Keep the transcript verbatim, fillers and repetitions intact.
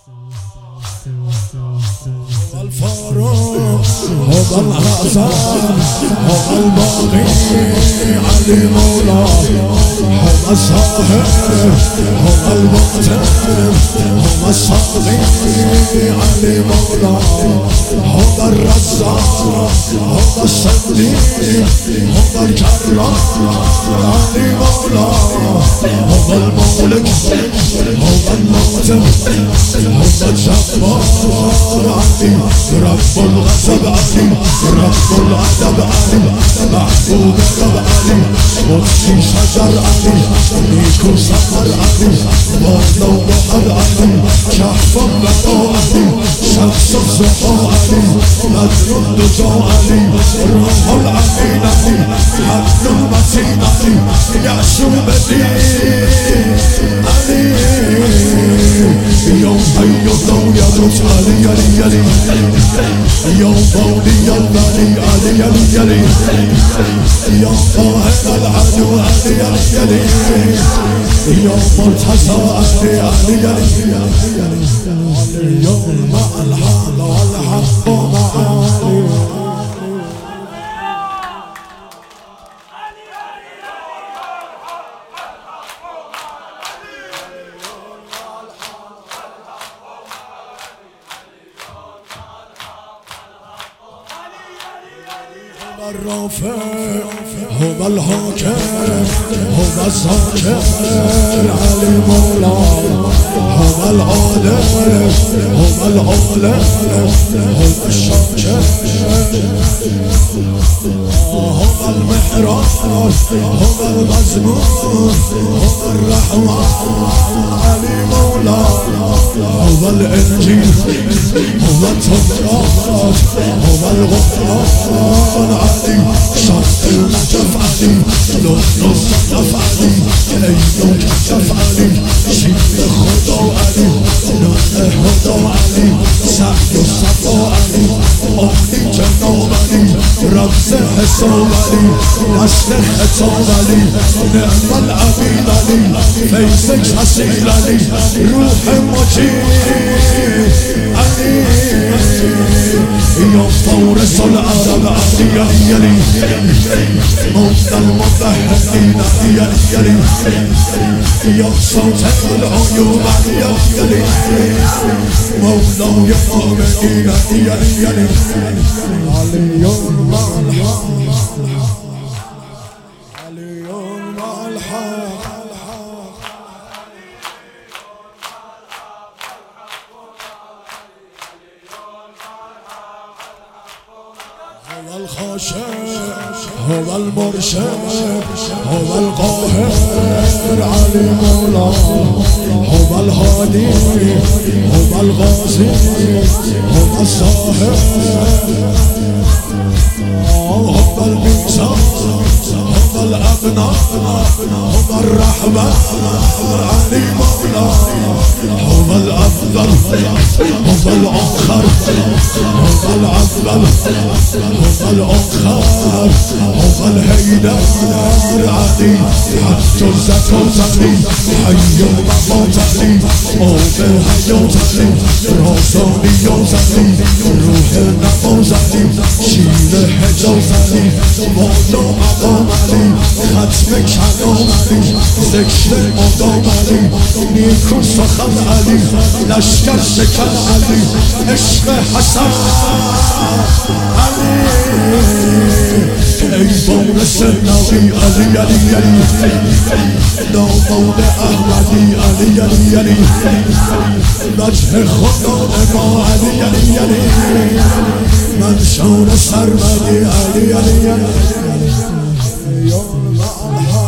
الفاروق هو الأعظم هو الباقي علي مولاه هو الظاهر هو الباطن هو الصاغي علي مولاه هو الرزاق هو الصديق هو الكرام علي مولاه هو المولك هو الموتى هو الجبار علي رب الغضب علي رب العذاب علي محبوب رب علي قدسي شجر علي نيكو سفر علي والله بحر علي كهف الرضا علي شمس الزهر علي بدر الدجى علي روح العمين علي حبل المتين علي يعشوب الدين علي يوم هيضو يدوس علي علي علي يوم بولي علي علي علي علي يوم طاهر العدو علي علي علي يوم مرتزى علي علي علي يوم مع الحق والحق مع علي الرافع هو الحاكم هو الذاكر علي مولاه هو العالم هو العالم هو الشاكر هو المحراب هو المزمور هو الرحمن علي مولاه هو الانجيل هو التوراة هو الغفران علي شرط النجف علي لطف الصدف علي ايوه كشف علي شيل خدا علي نور هدا علي سعي الصفا علي أمني جناب علي رمز حساب علي نسل حساب علي نعم العبيد علي فيزك حسين علي روح مجيد علي يوم فورس العرب علي علي علي موت المضحكين علي علي علي يوم صوت العيوب علي علي علي مولا يقومين علي علي علي علي يوم مع الحق علي يوم مع الحق هو الخاشع هو المرشد هو القاهر علي مولاه هو الهادي هو الغازي هو الظاهر هو الميزان هو الأبناء هو الرحمة علي مولاه هو الأفضل هو الآخر هو الأفضل هو الآخر هو الهيدر علي حج الزكوتني حي مموتني أوبر حيوتني رسولي يوتني روح نموزني شيل حجوزني مولو مقامني ختم کلامنی ذکر مدام علی نیکو سخن علی لشکر شکن علی عشق حسن علی ای بارس نبی علی علی علی نامون احمدی علی علی علی وجه خدا ما علی علی علی منشور سرمدی علی علی علی